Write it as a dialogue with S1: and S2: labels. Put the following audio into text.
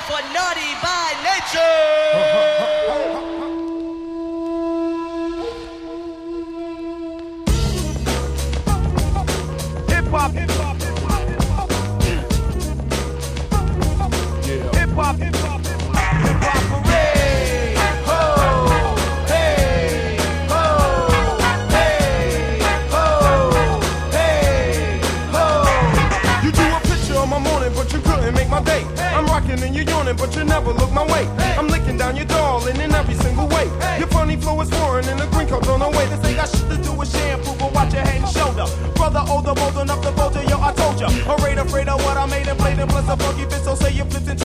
S1: for Naughty by Nature.
S2: Hip hop, hip hop, hip hop, hip hop. Yeah. Hip hop, hip hop, hip hop, hip hop parade. Ho, hey, ho, hey, ho, hey, ho. You drew a picture of my morning, but you couldn't make my day. I'm rocking and you're yawning, but you never look my way. I'm licking down your darling in every single way. Your funny flow is foreign and the green coat's on the way. This ain't got shit to do with shampoo, but watch your head and shoulder. Brother older, bold enough to bolter, yo, I told ya. Afraid of what I made and played and plus a funky fit, so say you